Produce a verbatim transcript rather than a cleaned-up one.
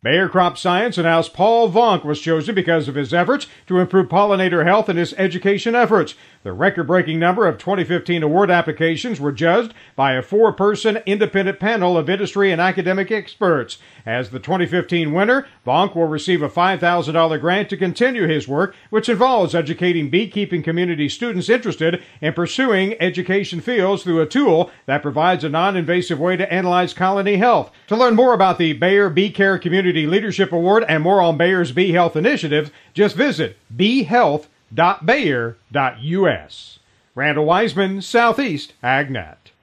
Bayer Crop Science announced Paul Vonk was chosen because of his efforts to improve pollinator health and his education efforts. The record-breaking number of twenty fifteen award applications were judged by a four-person independent panel of industry and academic experts. As the twenty fifteen winner, Vonk will receive a five thousand dollars grant to continue his work, which involves educating beekeeping community students interested in pursuing education fields through a tool that provides a non-invasive way to analyze colony health. To learn more about the Bayer Bee Care Community Leadership Award and more on Bayer's bee health initiatives, just visit bee health dot bayer dot u s. Randall Wiseman, Southeast AgNet.